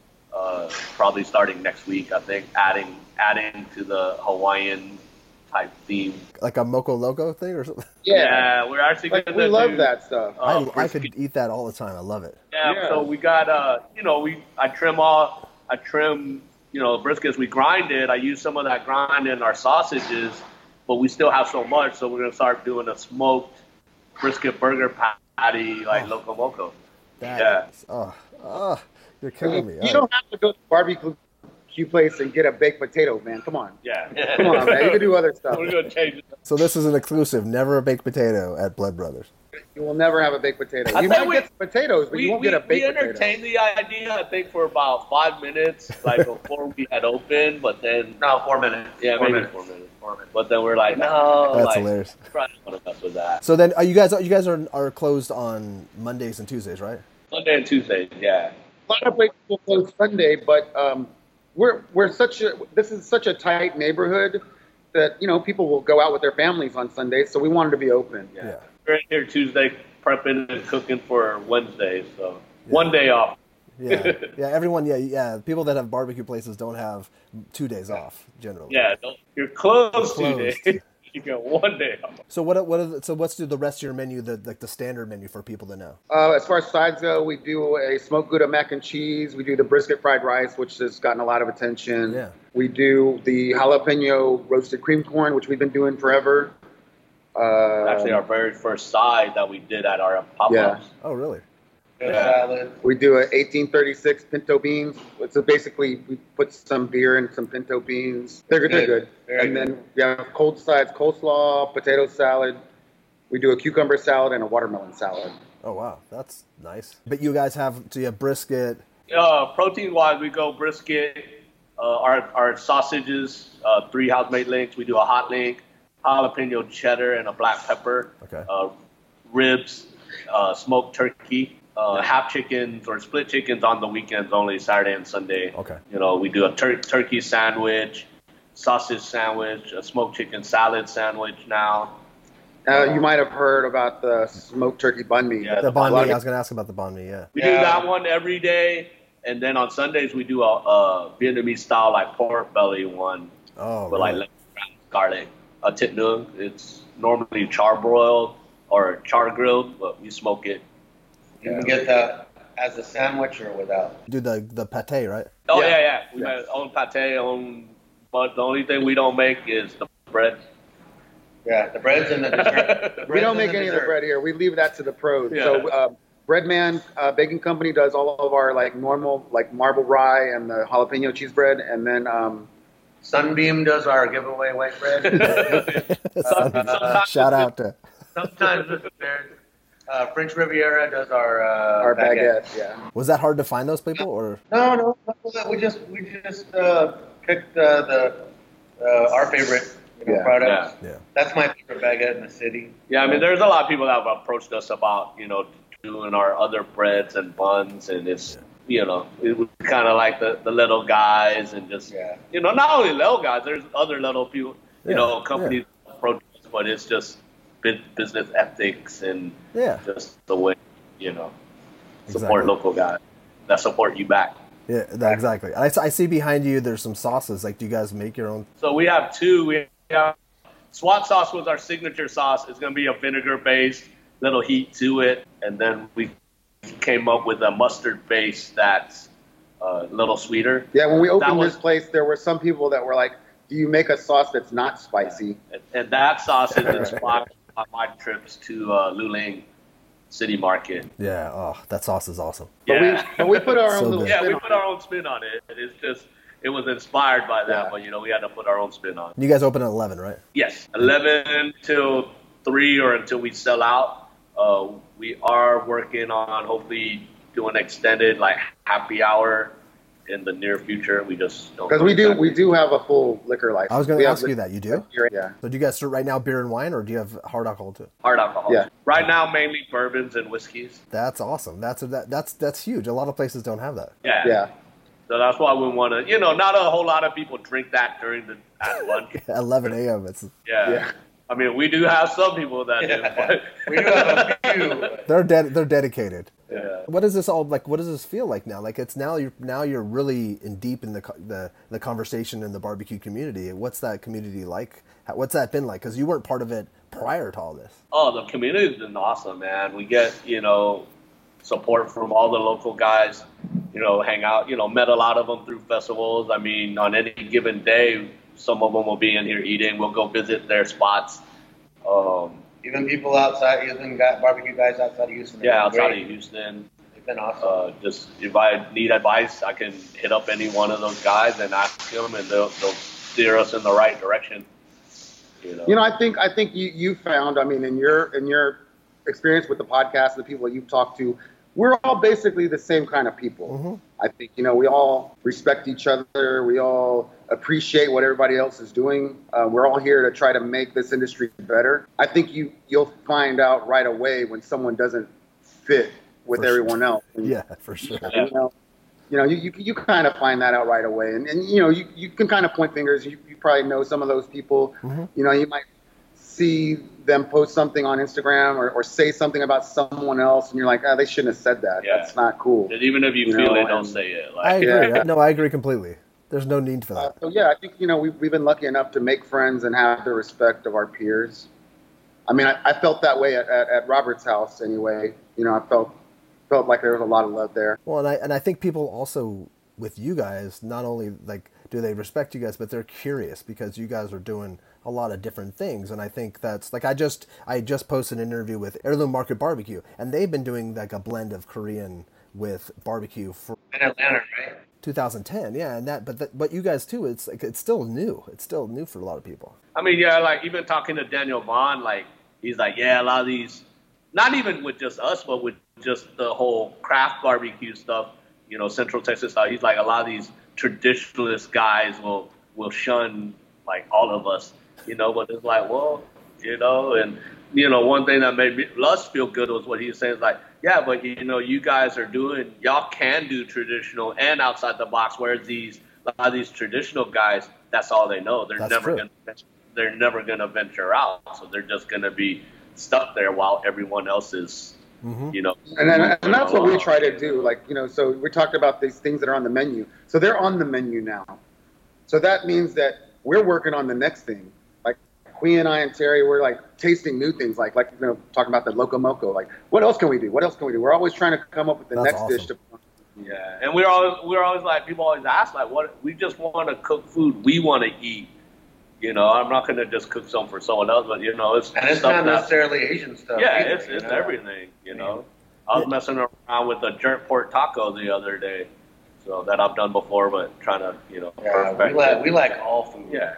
S3: uh, probably starting next week. I think adding adding to the Hawaiian type theme.
S1: Like a Moco Loco thing or something.
S3: Yeah, we're actually
S2: Like
S3: gonna
S2: we love
S3: do,
S2: that stuff.
S3: uh,
S1: I, I
S3: brisket.
S1: could eat that all the time. I love it.
S3: Yeah,
S2: Yeah.
S3: so we got uh, you know, we I trim all I trim you know, briskets, we grind it. I use some of that grind in our sausages, but we still have so much, so we're going to start doing a smoked brisket burger patty like
S1: Oh.
S3: Loco Moco.
S1: That
S3: Yeah.
S1: is- oh, oh, you're killing me.
S2: You
S1: All
S2: don't
S1: right.
S2: have to go to the barbecue place and get a baked potato, man. Come on.
S3: Yeah.
S2: Come on, man. You can do other stuff.
S3: We're going to change it.
S1: So this is an exclusive, never a baked potato at Blood Brothers.
S2: You will never have a baked potato.
S3: I
S2: You
S3: think
S2: might
S3: we-
S2: get some potatoes, but
S3: We,
S2: you won't
S3: we,
S2: get a
S3: we
S2: baked potato.
S3: entertained the idea, I think, for about five minutes, like before we had opened, but then,
S4: No, four minutes.
S3: yeah,
S4: four
S3: maybe
S4: minutes.
S3: four minutes.
S4: Four minutes.
S3: But then we're like, no,
S1: That's
S3: like,
S1: hilarious.
S3: probably don't want to mess with that.
S1: So then, are you guys you guys are are closed on Mondays and Tuesdays, right?
S3: Monday and Tuesday, yeah.
S2: A lot of places will close Sunday, but um, we're we're such a this is such a tight neighborhood that you know people will go out with their families on Sundays, so we wanted to be open.
S3: Yeah.
S1: Yeah.
S3: We're in here Tuesday prepping and cooking for Wednesday, so one day off.
S1: Yeah, yeah. Everyone, yeah, yeah. People that have barbecue places don't have two days off generally.
S3: Yeah, don't, you're closed, two
S1: Closed.
S3: days. You got one day off.
S1: So what? What? Are the, so what's the the rest of your menu? The like the standard menu for people to know.
S2: Uh, as far as sides go, we do a smoked Gouda mac and cheese. We do the brisket fried rice, which has gotten a lot of attention.
S1: Yeah.
S2: We do the jalapeno roasted cream corn, which we've been doing forever. Uh,
S3: Actually, our very first side that we did at our pop-ups.
S1: Oh, really?
S4: Good
S3: Yeah.
S4: salad.
S2: We do a eighteen thirty-six pinto beans. So basically, we put some beer and some pinto beans. They're good. They're
S4: Good.
S2: good.
S4: Very
S2: and
S4: good.
S2: then we have cold sides, coleslaw, potato salad. We do a cucumber salad and a watermelon salad.
S1: Oh, wow, that's nice. But you guys have so you have brisket.
S3: Uh, protein-wise, we go brisket, uh, our, our sausages, uh, three house-made links. We do a hot link, jalapeno cheddar, and a black pepper.
S1: Okay.
S3: Uh, ribs, uh, smoked turkey, uh, half chickens or split chickens on the weekends only, Saturday and Sunday.
S1: Okay.
S3: You know, we do a tur- turkey sandwich, sausage sandwich, a smoked chicken salad sandwich now.
S2: Uh, you might have heard about the smoked turkey bun meat.
S3: Yeah,
S1: The banh
S2: lot
S1: mi.
S2: of-
S1: I was going to ask about the banh mi. Yeah.
S3: We do
S4: Yeah.
S3: that one every day. And then on Sundays, we do a, a Vietnamese style, like pork belly one.
S1: Oh,
S3: With like
S1: really?
S3: lemongrass, garlic, a tit nung. It's normally char broiled or char grilled, but we smoke it.
S4: You can get that as a sandwich or without.
S1: do the the pate, right?
S3: Oh
S2: Yeah.
S3: yeah, yeah. We
S2: Yeah.
S3: make own pate, own. But the only thing we don't make is the bread.
S4: Yeah, the breads and the dessert. The
S2: We
S4: breads
S2: don't
S4: and
S2: make
S4: the
S2: any of the
S4: dessert.
S2: bread here. We leave that to the pros.
S3: Yeah.
S2: So, uh, Breadman uh, Baking Company does all of our like normal like marble rye and the jalapeno cheese bread, and then um,
S4: Sunbeam does our giveaway white bread.
S3: sometimes
S1: Shout out to.
S4: Sometimes it's there. Uh, French Riviera does our uh,
S2: our
S4: baguette.
S2: baguette. Yeah.
S1: Was that hard to find those people, or
S4: No, no, no, we just we just uh, picked uh, the uh, our favorite you know,
S2: Yeah.
S4: products.
S1: yeah?
S4: That's my favorite baguette in the city.
S3: Yeah, I mean, there's a lot of people that have approached us about, you know, doing our other breads and buns, and it's, you know, it was kind of like the, the little guys and just,
S4: Yeah.
S3: you know, not only little guys, there's other little people, you
S1: Yeah,
S3: know, companies approach us, but it's just bu- business ethics and
S1: Yeah.
S3: just the way, you know, support
S1: Exactly.
S3: local guys that support you back.
S1: Yeah, that, exactly. I, s- I see behind you. There's some sauces. Like, do you guys make your own?
S3: So we have two. We have SWAT sauce was our signature sauce. It's going to be a vinegar base, little heat to it, and then we came up with a mustard base that's a little sweeter.
S2: Yeah. When we
S3: That
S2: opened
S3: was-
S2: this place, there were some people that were like, "Do you make a sauce that's not spicy?"
S3: And, and that sauce is inspired by my trips to uh, Luling City Market.
S1: Yeah. Oh, that sauce is awesome.
S2: But
S3: Yeah.
S2: we but we put our
S1: So
S2: own little
S1: good.
S3: Yeah,
S2: spin
S3: we
S2: on
S3: put
S2: it.
S3: our own spin on it. It's just, it was inspired by that,
S2: Yeah.
S3: but, you know, we had to put our own spin on it.
S1: You guys open at eleven, right?
S3: Yes, eleven till three or until we sell out. Uh, we are working on hopefully doing extended like happy hour in the near future. We just don't
S2: Because
S3: know
S2: we do
S3: exactly.
S2: we do have a full liquor license.
S1: I was going
S2: We
S1: to
S2: have
S1: ask you
S2: the-
S1: that. You do?
S2: Yeah.
S1: So do you guys right now beer and wine, or do you have hard alcohol too?
S3: hard alcohol.
S2: Yeah.
S3: Right now, mainly bourbons and whiskeys.
S1: That's awesome. That's that, that's that's huge. A lot of places don't have that.
S3: Yeah.
S2: Yeah.
S3: So that's why we want to. You know, not a whole lot of people drink that during the at lunch.
S1: eleven a.m. It's
S3: Yeah.
S2: Yeah.
S3: I mean, we do have some people that do,
S4: Yeah.
S3: but
S4: We do have a few. but-
S1: they're dead. They're dedicated.
S3: yeah.
S1: What does this all like? What does this feel like now? Like it's now you're now you're really in deep in the co- the the conversation in the barbecue community. What's that community like? How- What's that been like? Because you weren't part of it prior to all this.
S3: Oh, the community's been awesome, man. We get, you know, support from all the local guys. you know, hang out. You know, met a lot of them through festivals. I mean, on any given day, some of them will be in here eating. We'll go visit their spots. Um,
S4: Even people outside, even got barbecue guys outside of Houston.
S3: Yeah, outside great. of Houston.
S4: They've been awesome.
S3: Uh, just if I need advice, I can hit up any one of those guys and ask them, and they'll, they'll steer us in the right direction. You know,
S2: you know I think I think you, you found, I mean, in your in your experience with the podcast, the people that you've talked to, we're all basically the same kind of people. Mm-hmm. I think, you know, we all respect each other. We all appreciate what everybody else is doing. Uh, we're all here to try to make this industry better. I think you, you'll find out right away when someone doesn't fit with for everyone sure. else. And,
S1: yeah, for sure.
S2: You know, you, know you, you, you kind of find that out right away. And, and you know, you, you can kind of point fingers. You, you probably know some of those people. Mm-hmm. You know, you might see them post something on Instagram or, or say something about someone else, and you're like, oh, they shouldn't have said that. Yeah. That's not cool.
S3: And even if you, you feel know, it, don't say it. Like,
S1: I agree. Yeah. No, I agree completely. There's no need for that.
S2: Uh, so yeah, I think, you know, we've, we've been lucky enough to make friends and have the respect of our peers. I mean, I, I felt that way at, at, at Robert's house anyway. You know, I felt felt like there was a lot of love there.
S1: Well, and I and I think people also with you guys, not only like do they respect you guys, but they're curious because you guys are doing a lot of different things. And I think that's like, I just, I just posted an interview with Heirloom Market Barbecue, and they've been doing like a blend of Korean with barbecue for
S4: in Atlanta, right?
S1: two thousand ten. Yeah. And that, but, that, but you guys too, it's like, it's still new. It's still new for a lot of people.
S3: I mean, yeah, like even talking to Daniel Vaughn, like he's like, yeah, a lot of these, not even with just us, but with just the whole craft barbecue stuff, you know, Central Texas style. He's like, a lot of these traditionalist guys will, will shun like all of us. You know, but it's like, well, you know, and, you know, one thing that made me, us feel good was what he was saying, is like, yeah, but, you know, you guys are doing, y'all can do traditional and outside the box, whereas these, a lot of these traditional guys, that's all they know. They're that's never going to, they're never going to venture out. So they're just going to be stuck there while everyone else is, mm-hmm. you know.
S2: And then, and that's what we try to do. Like, you know, so we talked about these things that are on the menu. So they're on the menu now. So that means that we're working on the next thing. We and I and Terry, we're like tasting new things, like like you know, talking about the Loco Moco. Like, what else can we do? What else can we do? We're always trying to come up with the That's next awesome. dish. To
S3: yeah, and we're always we're always like, people always ask, like, what? We just want to cook food we want to eat. You know, I'm not going to just cook something for someone else, but you know, it's
S4: and it's not necessarily Asian stuff.
S3: Yeah,
S4: either,
S3: it's it's
S4: know?
S3: everything. You know, I was messing around with a jerk pork taco the other day. So that I've done before, but trying to, you know,
S4: yeah, we like we like all food.
S3: Yeah.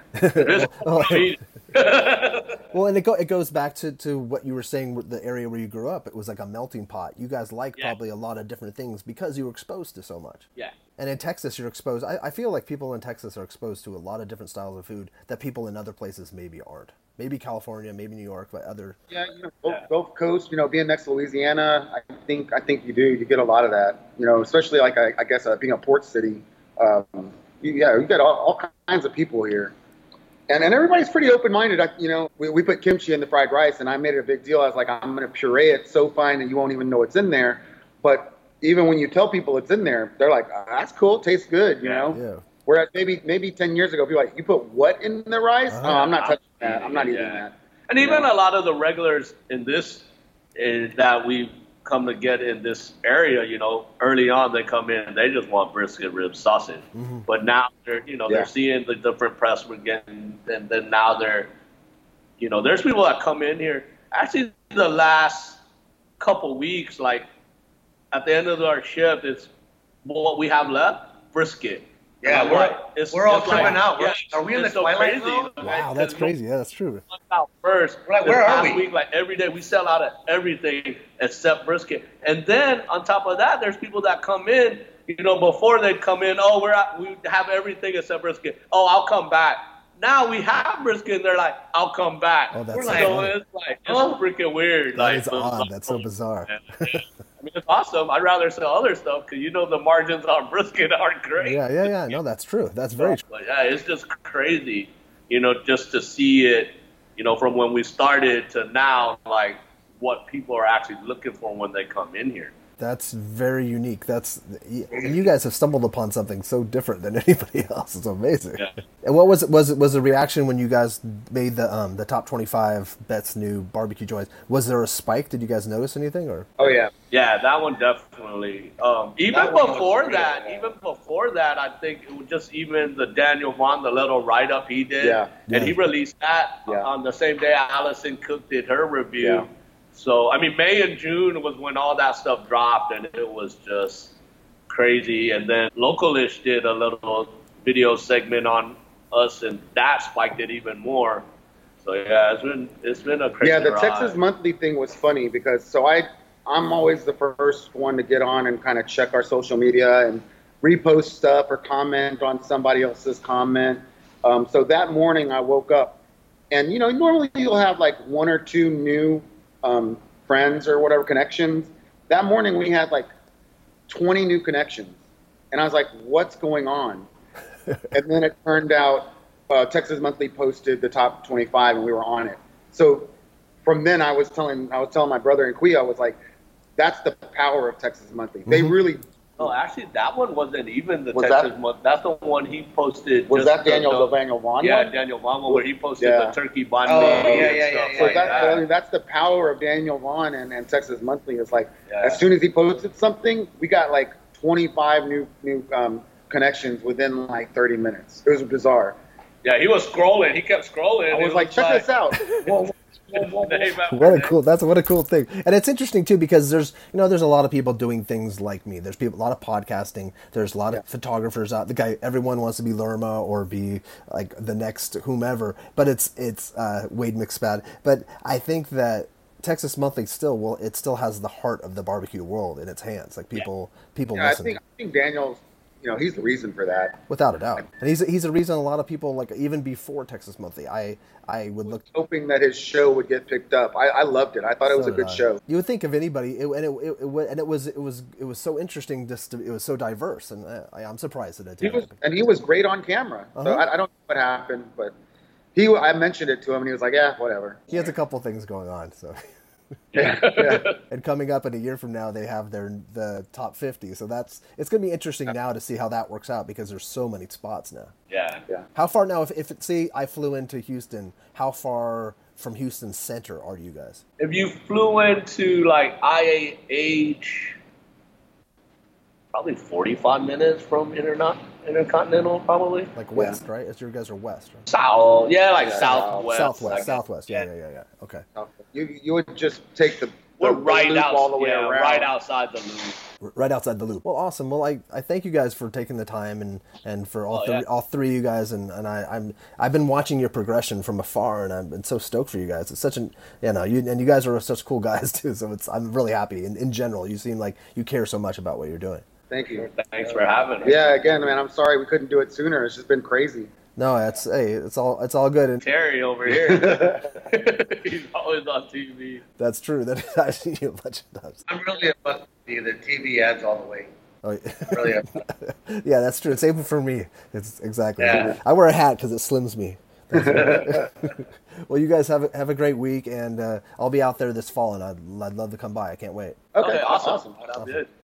S1: Well, and it go, it goes back to, to what you were saying, the area where you grew up. It was like a melting pot. You guys like yeah. probably a lot of different things because you were exposed to so much.
S3: Yeah.
S1: And in Texas, you're exposed. I, I feel like people in Texas are exposed to a lot of different styles of food that people in other places maybe aren't. Maybe California, maybe New York, but other.
S2: Yeah, you know, both, yeah. Gulf Coast. You know, being next to Louisiana, I think I think you do. You get a lot of that. You know, especially like I, I guess uh, being a port city. Um, you, yeah, you got all, all kinds of people here, and and everybody's pretty open minded. I, you know, we we put kimchi in the fried rice, and I made it a big deal. I was like, I'm gonna puree it so fine that you won't even know it's in there. But even when you tell people it's in there, they're like, oh, that's cool, tastes good. You
S3: yeah.
S2: know.
S1: Yeah.
S2: Whereas maybe maybe ten years ago, people were like, you put what in the rice? Uh-huh. Oh, I'm not touching that. I'm not eating yeah. that.
S3: And even know? a lot of the regulars in this uh, that we've come to get in this area, you know, early on they come in and they just want brisket, ribs, sausage. Mm-hmm. But now they're, you know, yeah. they're seeing the different press we're getting, and then now they're, you know, there's people that come in here. Actually, the last couple weeks, like at the end of our shift, it's what we have left, brisket.
S4: Yeah, we're,
S3: like, it's,
S4: we're all
S3: it's
S4: tripping
S3: like,
S4: out.
S3: Yeah,
S4: are we in the
S3: so
S4: twilight
S3: crazy.
S4: zone?
S1: Wow, that's crazy. Yeah, that's true.
S3: Out first.
S4: We're like, where are we?
S3: Week, like every day, we sell out of everything except brisket. And then on top of that, there's people that come in. You know, before they'd come in, oh, we're at, we have everything except brisket. Oh, I'll come back. Now we have brisket, and they're like, I'll come back.
S1: Oh, that's
S3: we're
S1: so
S3: like,
S1: funny.
S3: it's like, it's oh. freaking weird.
S1: That
S3: like,
S1: is odd. That's so bizarre.
S3: I mean, it's awesome. I'd rather sell other stuff because you know the margins on brisket aren't great.
S1: Yeah, yeah, yeah. No, that's true. That's very true.
S3: But yeah, it's just crazy, you know, just to see it, you know, from when we started to now, like what people are actually looking for when they come in here.
S1: That's very unique. That's you guys have stumbled upon something so different than anybody else. It's amazing.
S3: Yeah.
S1: And what was it? Was it was the reaction when you guys made the um, the top twenty-five Best New Barbecue Joints? Was there a spike? Did you guys notice anything? Or
S2: Oh yeah.
S3: Yeah, that one definitely. Um, even
S4: That one
S3: before
S4: was
S3: that,
S4: great, yeah.
S3: even before that, I think it was just even the Daniel Vaughn, the little write up he did,
S2: Yeah.
S1: Yeah.
S3: and he released that
S2: Yeah.
S3: on the same day Allison Cook did her review.
S2: Yeah.
S3: So I mean, May and June was when all that stuff dropped, and it was just crazy. And then Localish did a little video segment on us, and that spiked it even more. So yeah, it's been it's been a crazy
S2: Yeah, the
S3: ride.
S2: Texas Monthly thing was funny because so I I'm always the first one to get on and kind of check our social media and repost stuff or comment on somebody else's comment. Um, so that morning I woke up, and you know normally you'll have like one or two new um, friends or whatever connections. That morning we had like twenty new connections, and I was like, what's going on? And then it turned out uh, Texas Monthly posted the top twenty-five, and we were on it. So from then, I was telling I was telling my brother and Quia, I was like, "That's the power of Texas Monthly. They
S1: Mhm.
S2: really."
S3: Oh, actually, that one wasn't even the
S2: Was
S3: Texas
S2: that-
S3: month. That's the one he posted.
S2: Was
S3: just
S2: that Daniel
S3: the,
S2: the Daniel Vaughn
S3: Yeah,
S2: one?
S3: Daniel Vaughn one, where he posted
S2: Yeah.
S3: the turkey banh mi
S4: Oh, yeah,
S3: and
S4: yeah,
S3: stuff
S4: yeah,
S3: like
S2: So
S4: yeah.
S2: that,
S3: that.
S2: I mean, that's the power of Daniel Vaughn and, and Texas Monthly. Is like
S3: Yeah.
S2: as soon as he posted something, we got like twenty-five new new um, connections within like thirty minutes. It was bizarre.
S3: Yeah, he was scrolling. He kept scrolling.
S2: I
S3: It
S2: was like, check this out. Whoa, whoa, whoa, whoa, whoa.
S3: Name after
S1: what a
S3: name.
S1: cool that's what a cool thing. And it's interesting too because there's you know there's a lot of people doing things like me. There's people a lot of podcasting. There's a lot
S2: Yeah.
S1: of photographers out. The guy everyone wants to be Lerma or be like the next whomever. But it's it's uh, Wade McSpad. But I think that Texas Monthly still will it still has the heart of the barbecue world in its hands. Like people people
S2: Yeah, I
S1: listen
S2: think I think Daniel's, you know, he's the reason for that.
S1: without a doubt. And he's he's a reason a lot of people like even before Texas Monthly. I I would look.
S2: Hoping that his show would get picked up. I, I loved it. I thought it was
S1: So
S2: a
S1: did
S2: good
S1: I.
S2: show.
S1: You would think of anybody, it, and it, it, it wa- and it was it was it was so interesting. Just to, it was so diverse, and uh, I, I'm surprised that it
S2: He
S1: did.
S2: was, and he was great on camera. So
S1: Uh-huh.
S2: I, I don't know what happened, but he, I mentioned it to him, and he was like, "Yeah, whatever."
S1: He has a couple things going on. So,
S2: Yeah, yeah.
S1: and coming up in a year from now, they have their the top fifty. So that's it's going to be interesting now to see how that works out because there's so many spots now.
S3: Yeah.
S2: Yeah.
S1: How far now? If if it, say I flew into Houston, how far from Houston Center are you guys?
S3: If you flew into like I A H, probably forty-five minutes from interna- Intercontinental, probably.
S1: Like west, right? As your guys are west, right?
S3: South, yeah, like
S2: Yeah,
S3: southwest.
S1: Southwest,
S3: I guess.
S1: southwest. Yeah, yeah, yeah, yeah. Okay.
S2: You you would just take the, the,
S3: We're
S2: the
S3: right
S2: loop
S3: out,
S2: all the way
S3: yeah,
S2: around.
S3: right outside the loop.
S1: R- Right outside the loop. Well, awesome. Well, I, I thank you guys for taking the time and, and for all
S3: Oh,
S1: three
S3: yeah.
S1: all three of you guys and, and I I'm I've been watching your progression from afar and I've been so stoked for you guys. It's such an you know you and you guys are such cool guys too. So it's I'm really happy. In, in general, you seem like you care so much about what you're doing.
S2: Thank you.
S3: Thanks for having us.
S2: Yeah, again, man, I'm sorry we couldn't do it sooner. It's just been crazy.
S1: No, it's hey, it's all it's all good and
S3: Terry over here. He's always on T V.
S1: that's true. That I've seen you a bunch of times.
S4: I'm really about the, the T V ads all the way.
S1: Oh, yeah.
S4: Really am.
S1: Yeah, that's true. Same for me. It's exactly.
S4: Yeah.
S1: I wear a hat because it slims me. Well, you guys have a, have a great week, and uh, I'll be out there this fall, and I'd, I'd love to come by. I can't wait.
S2: Okay,
S3: Okay, awesome.
S2: awesome.
S3: Sounds good.